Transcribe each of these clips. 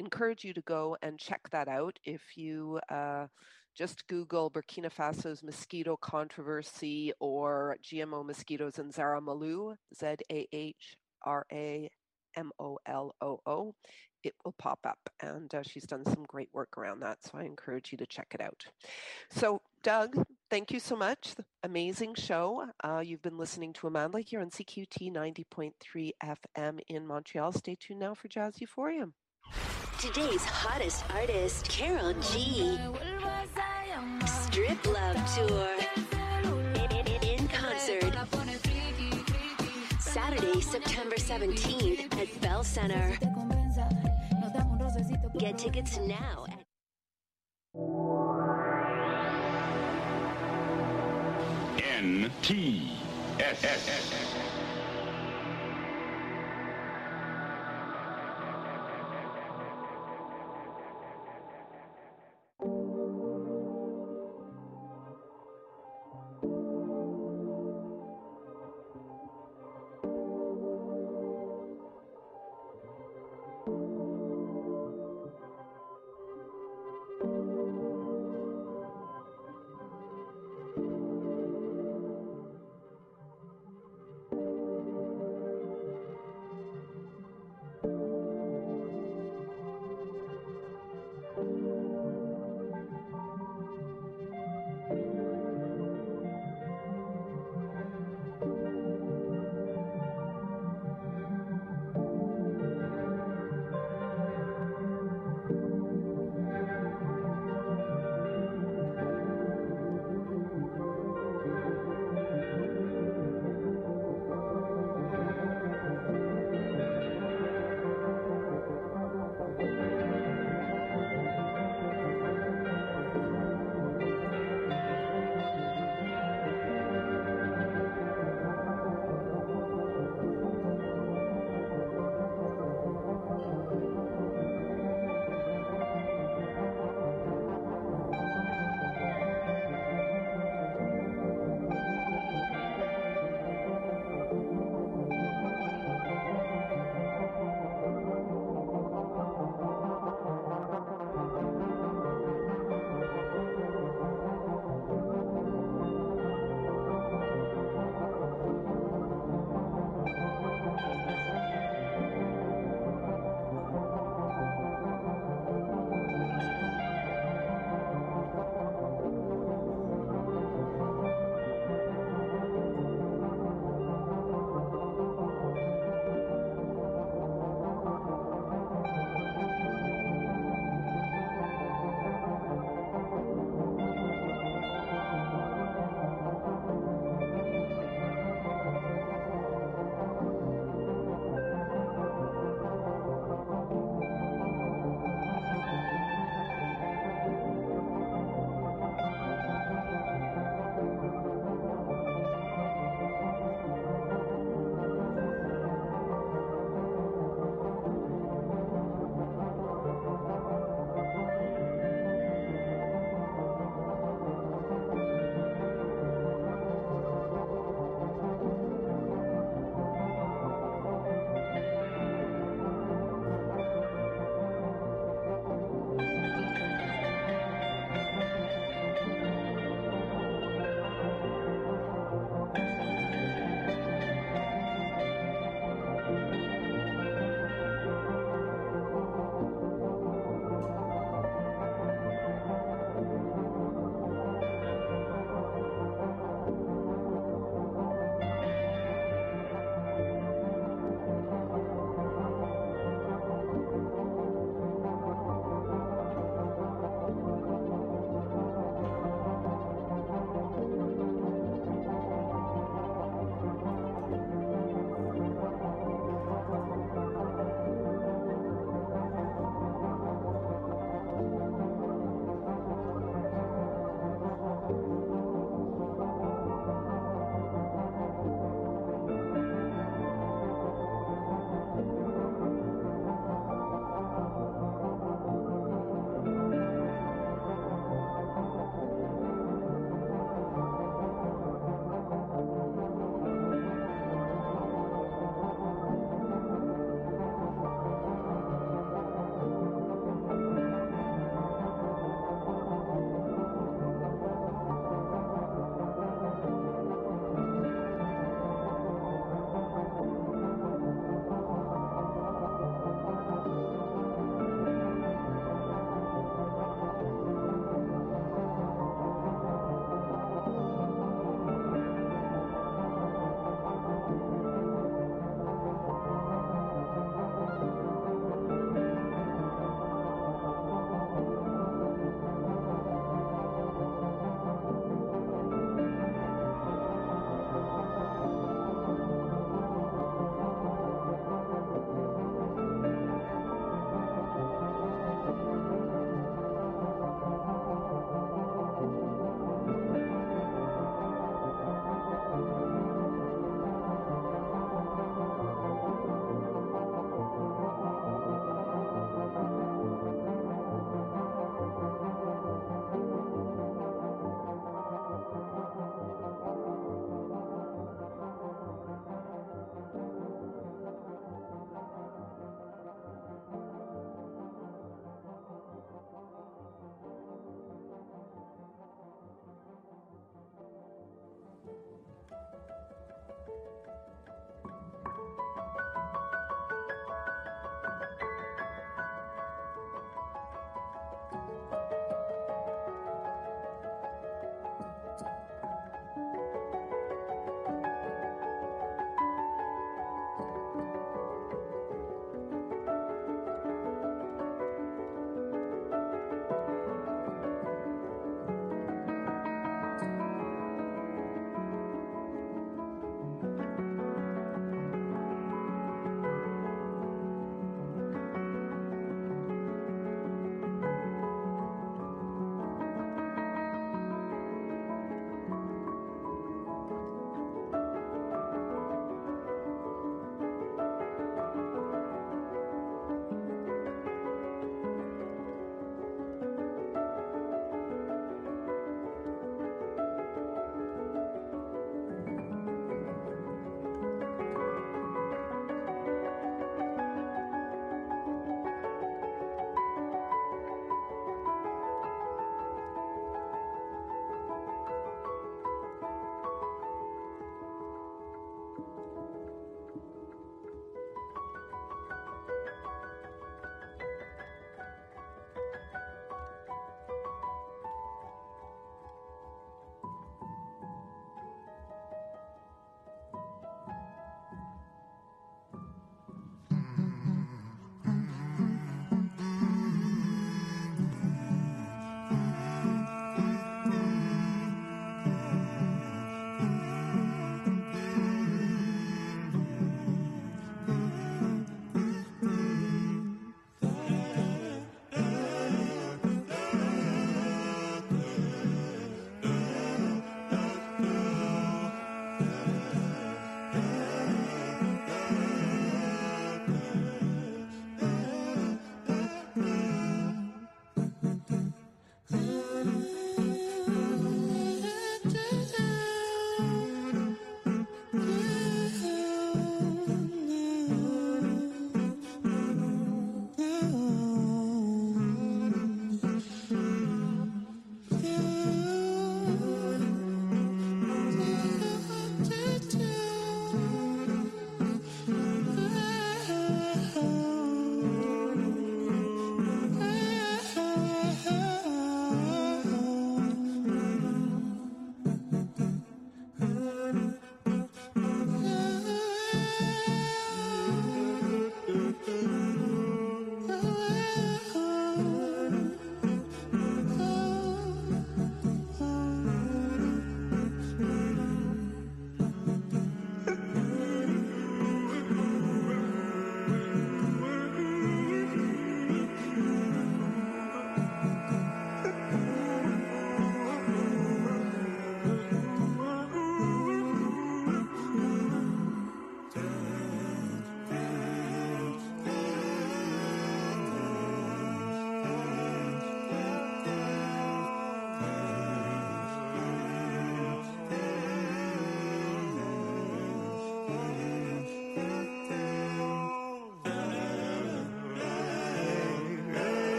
encourage you to go and check that out. If you just Google Burkina Faso's mosquito controversy or GMO mosquitoes in Zahra Malou, ZAHRAMOLOO, it will pop up. And she's done some great work around that. So I encourage you to check it out. So, Doug, thank you so much. Amazing show. You've been listening to Amanda here on CQT 90.3 FM in Montreal. Stay tuned now for Jazz Euphorium. Today's hottest artist, Karol G. Strip Love Tour. In concert. Saturday, September 17th at Bell Center. Get tickets now at NTS.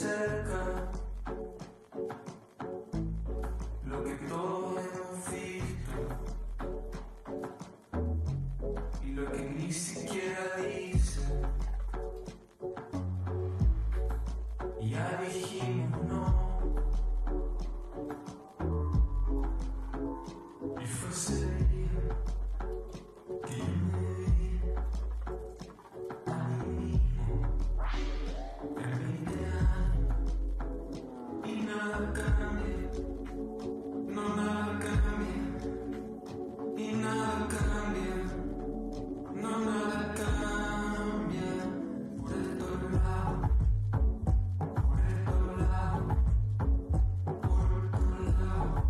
cerca, lo que todos hemos visto y lo que ni siquiera dice. Ya dijimos no. Y fue ese día que yo me vi a mí mismo en 20 años y nada cambia, no nada cambia, y nada cambia, no nada cambia, por el otro lado, por el otro lado, por el otro lado.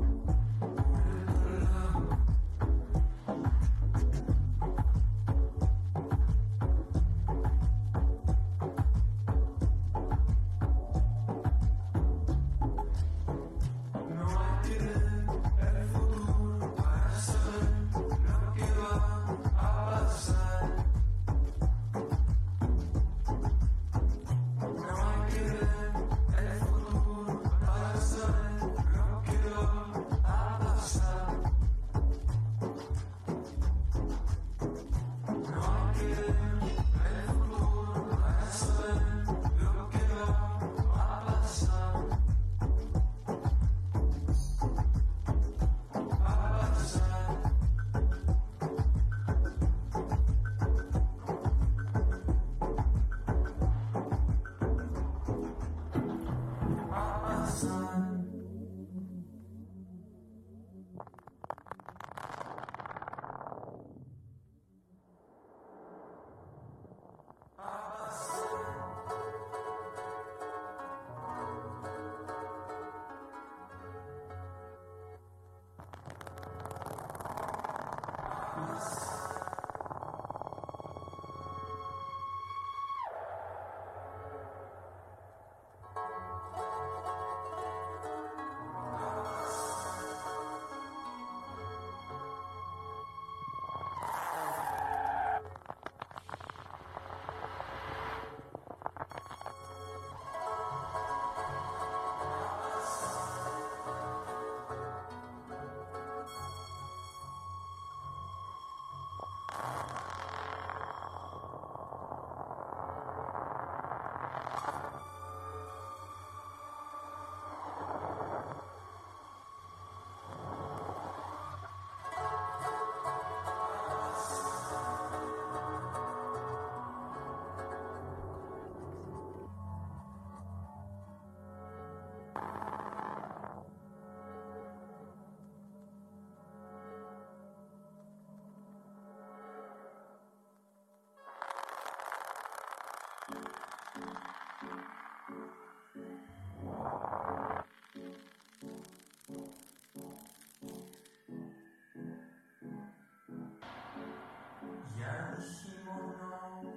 Ya dijimos no,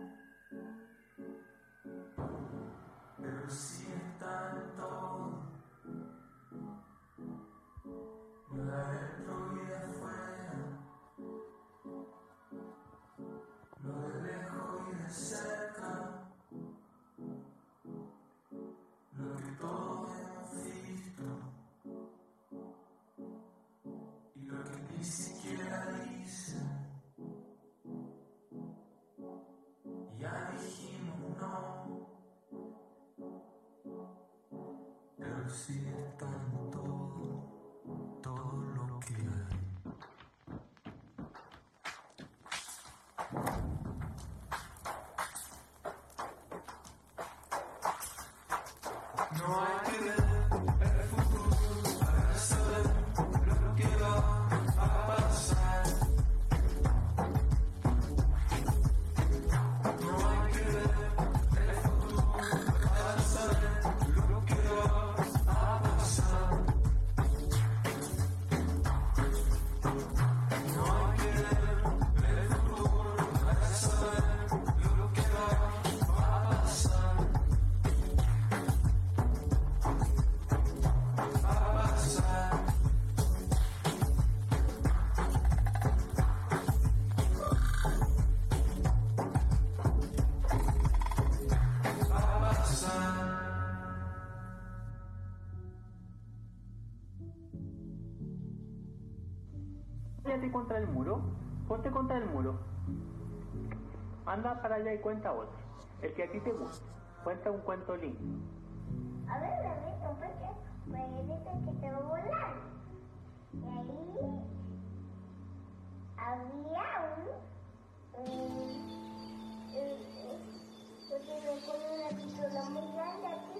pero sí está en todo, lo de adentro y de afuera, lo de lejos y de cerca, lo que todos hemos visto y lo que ni siquiera dicen. Ya dijimos no, pero sí está en todo, todo lo que hay. No hay que ver el futuro para saber lo que va a pasar. No hay que ver el futuro para saber lo que va a pasar. No hay que ver el futuro para saber lo que va a pasar. Apóyate contra el muro. Ponte contra el muro. Anda para allá y cuenta otro. El que a ti te guste. Cuenta un cuento lindo. A ver, bebé, porque puede que te va a volar. Y ahí había porque me pone una pistola muy grande aquí.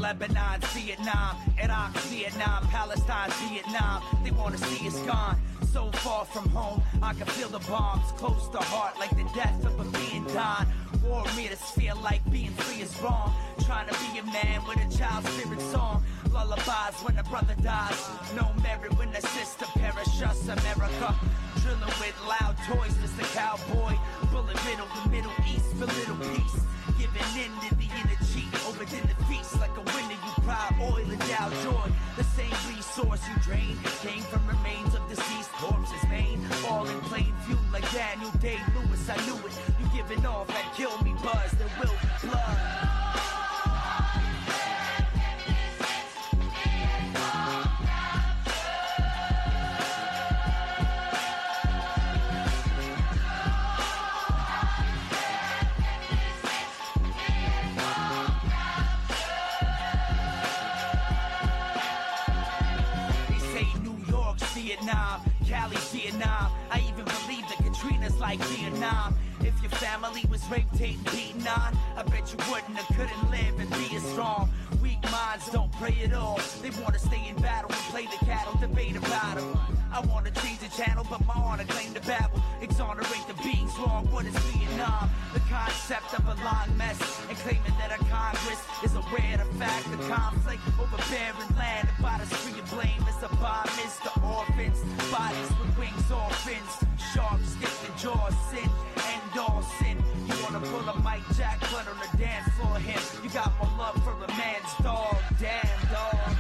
Lebanon, Vietnam, Iraq, Vietnam, Palestine, Vietnam. They wanna see us gone. So far from home, I can feel the bombs close to heart like the death of a being Don. War made us feel like being free is wrong. Trying to be a man with a child's spirit song. Lullabies when a brother dies. No merit when a sister perish. Us America. Drilling with loud toys, Mr. Cowboy. Bullet middle, the Middle East for little peace. Giving in to the inner cheat. Over dinner feast like a winner you cry. Oil and Dow Joy. The same resource you drain came from remains of deceased corpses. Main all in plain view like Daniel Day-Lewis. I knew it. You giving off that kill me buzz. There will be blood. Cali, Vietnam. I even believe that Katrina's like Vietnam. If your family was raped, hated, beaten on, I bet you wouldn't or couldn't live and be as strong. Weak minds don't pray at all. They want to stay in battle and play the cattle, debate about them. I want to change the channel, but my honor claim to babble. Exonerate the beings wrong. What is Vietnam? The concept of a long mess and claiming that a Congress is aware of the fact the conflict over barren land. And by the street of blame is a bomb, is the orphans. Bodies with wings, orphans. Sharp, skipping jaws, sin, end all sin. You wanna pull a Mike Jack, blood on the dance floor, him. You got more love for a man's dog, damn dog.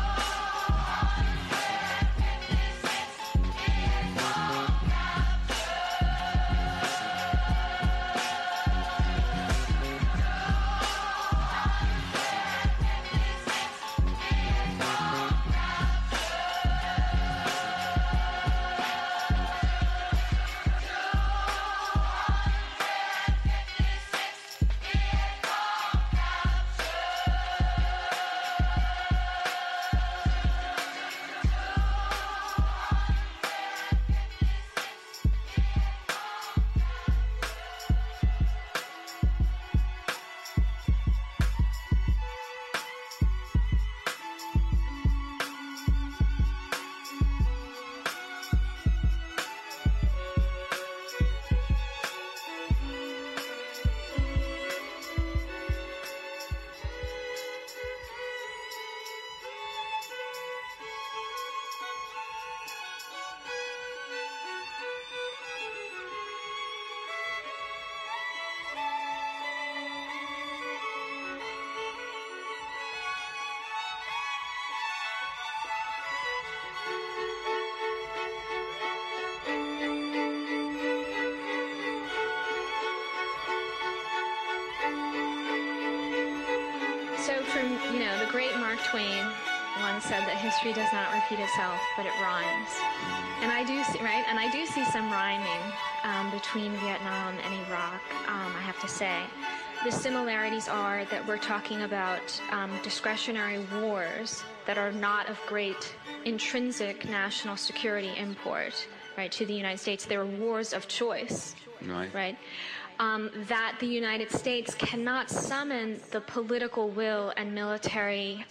The great Mark Twain once said that history does not repeat itself, but it rhymes. And I do see, right? And I do see some rhyming between Vietnam and Iraq, I have to say. The similarities are that we're talking about discretionary wars that are not of great intrinsic national security import, right, to the United States. They're wars of choice, right? That the United States cannot summon the political will and military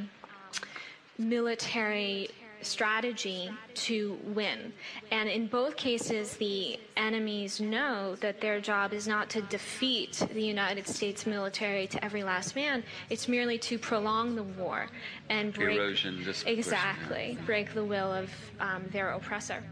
strategy to win. And in both cases, the enemies know that their job is not to defeat the United States military to every last man. It's merely to prolong the war and break, break the will of their oppressor.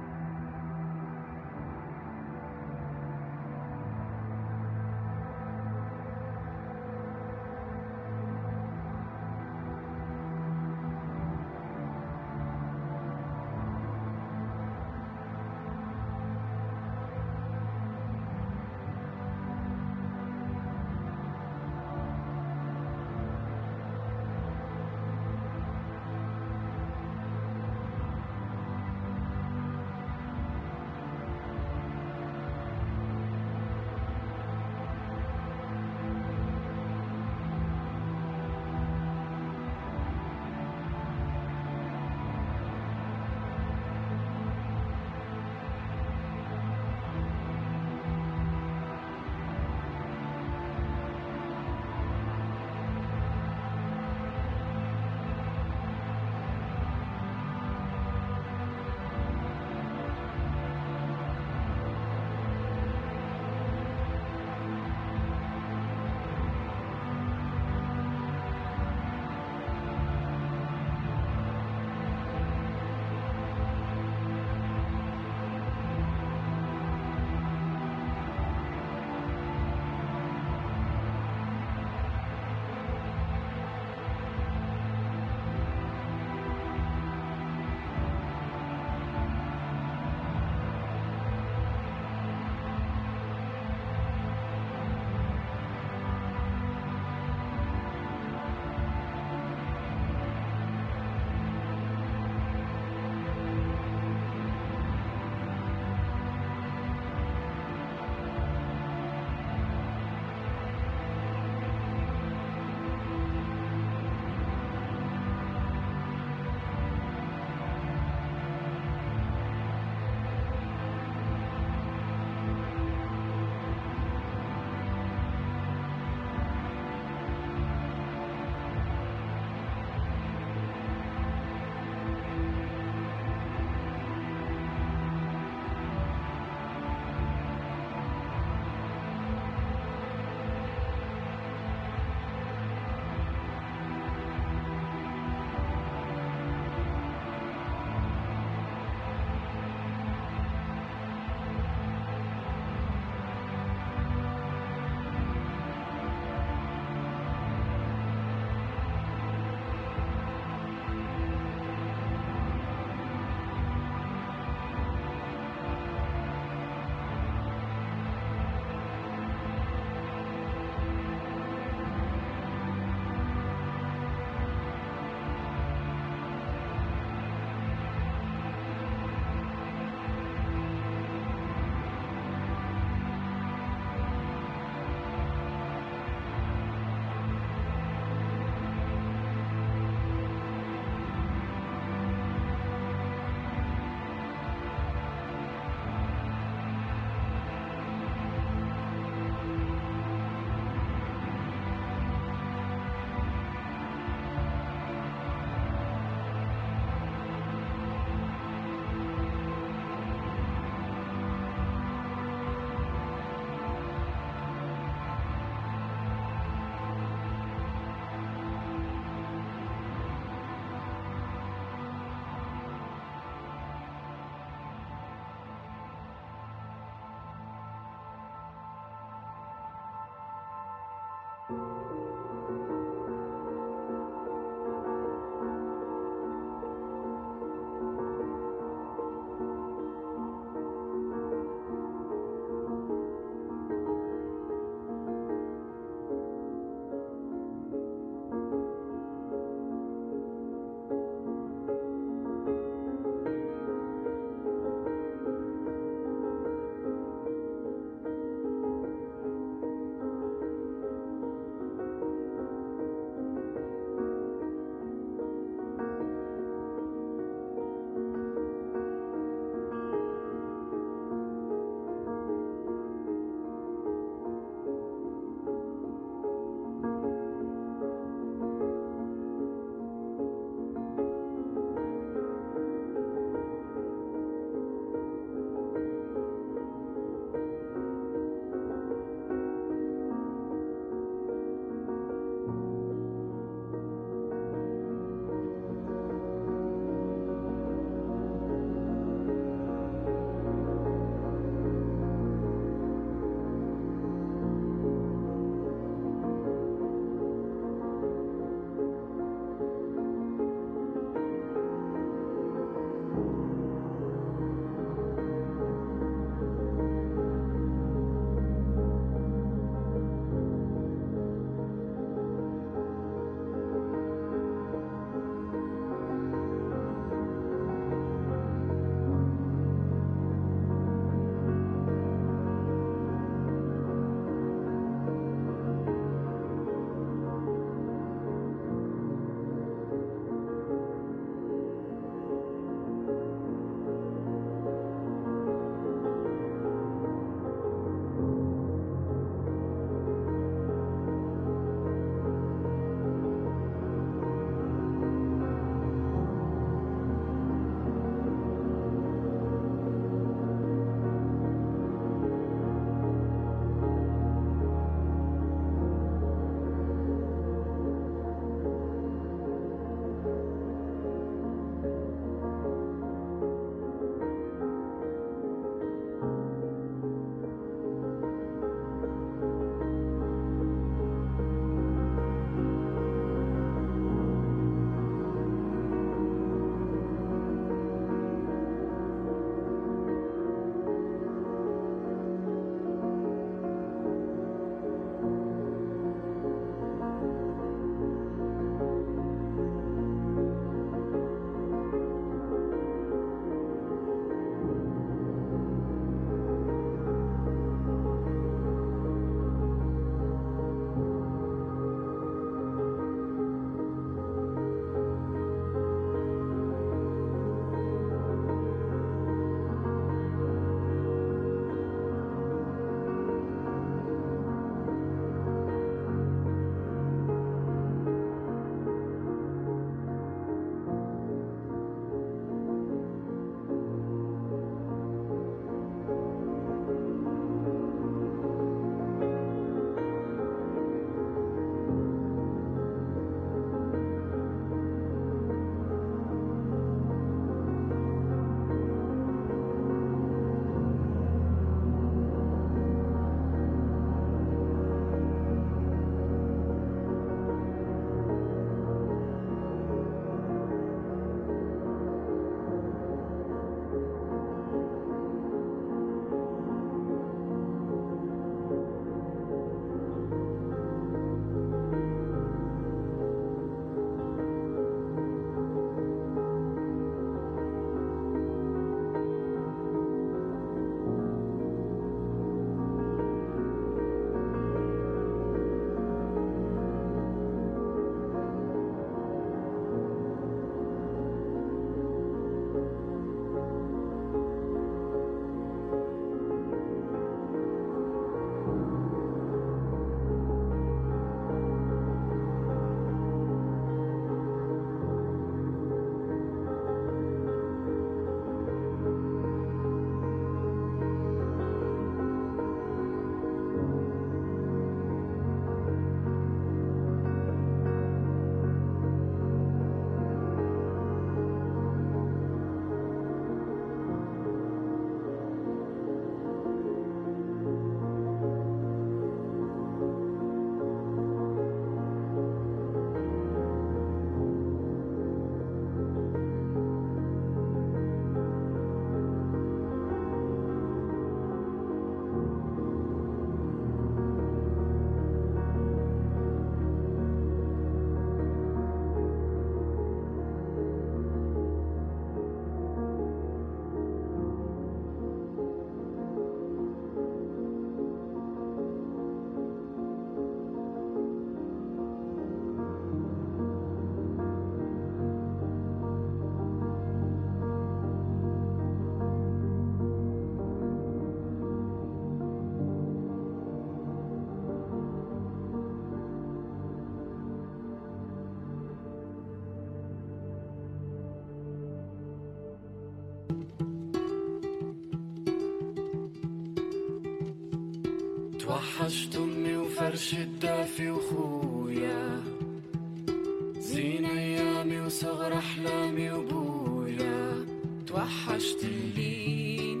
توحشت أمي وفرش الدافي وخويا، زين أيامي وصغر أحلامي وبويا. توحشت اللين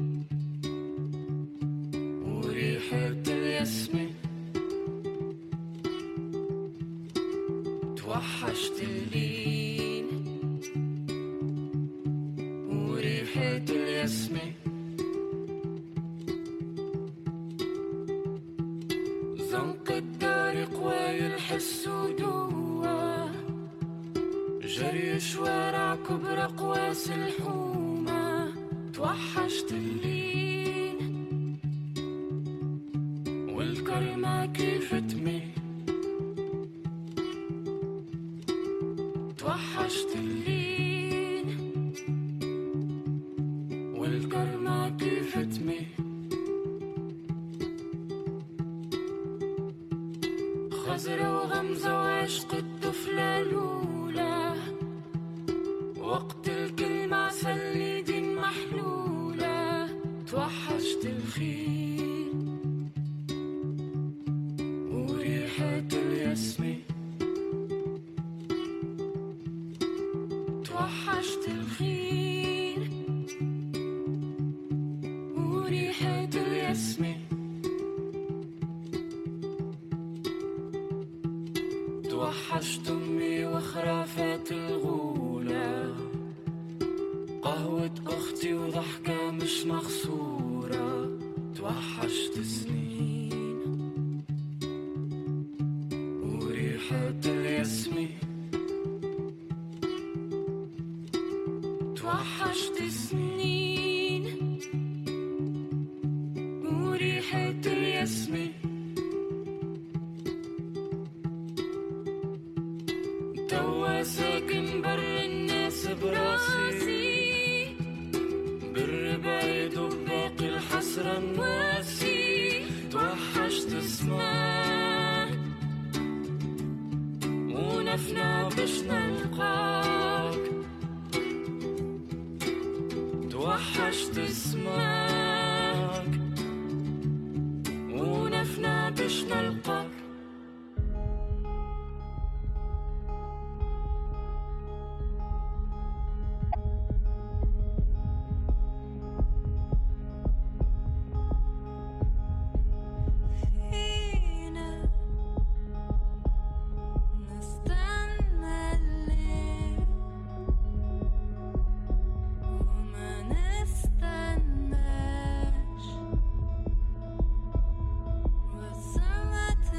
وريحة الياسمين، توحشت اللين وريحة الياسمين. زنق الدار قواي الحس ودوا، جري شوارع كبرى قواس الحومة. توحشت اللين والكرمة كيف تميل، توحشت اللين والكرمة كيف تميل. خزرة وغمزة وعشق الطفلة الأولى، وقت الكلمة عسل ايدين محلولة. توحشت الخيل وريحة الياسمين، توحشت الخيل وريحة الياسمين. توحشت أمي وخرافات الغولة، قهوة أختي وضحكة مش مخصورة. توحشت سنين وريحة الياسمين، توحشت سنين وريحة الياسمين. توا ساكن بر الناس براسي، بر بعيد وباقي الحسرة النواسي. توحشت اسمك ونفنا باش نلقاك، توحشت اسمك ونفنا باش نلقاك. Summertime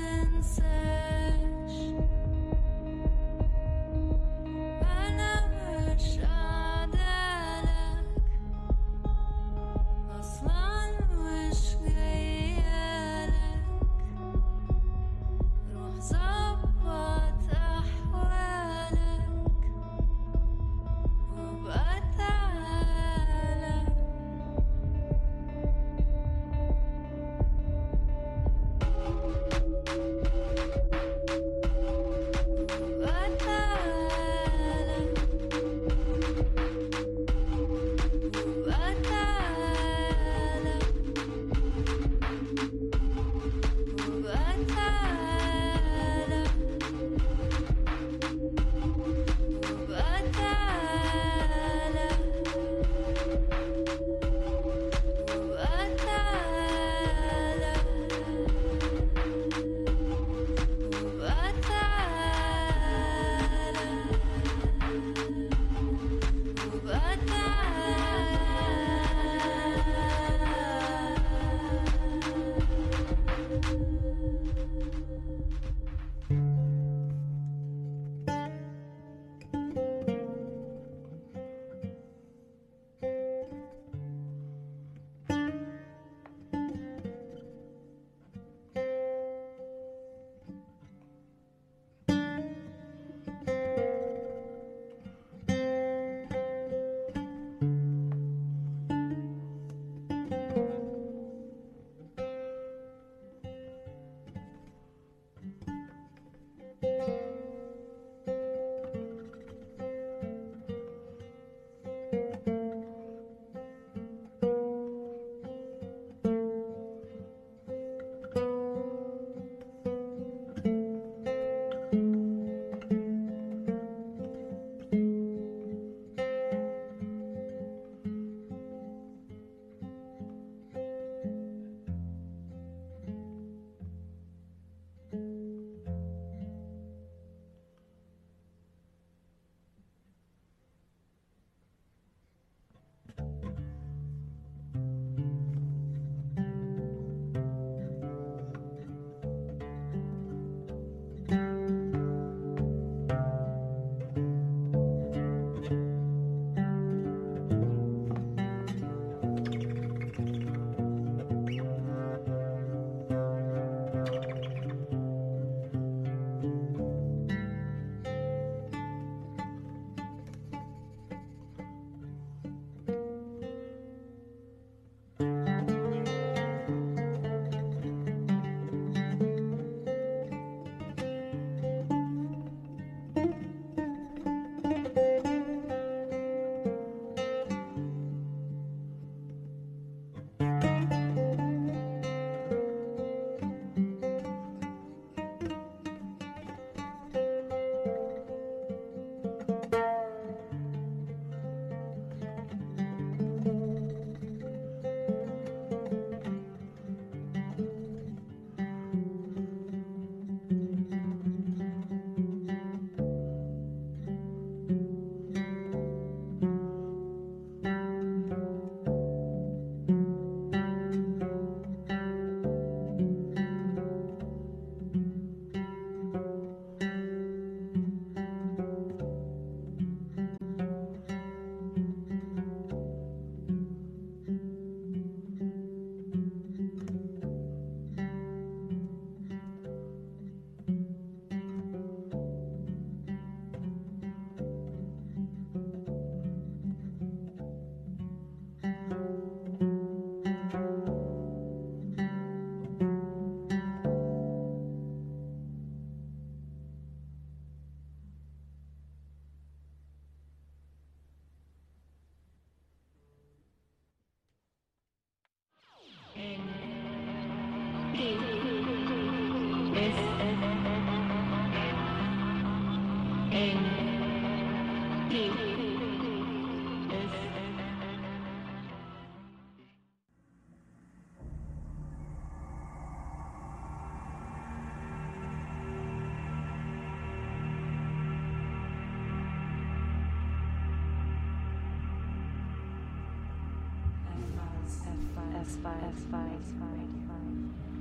S5, S5, S5, S5, S5.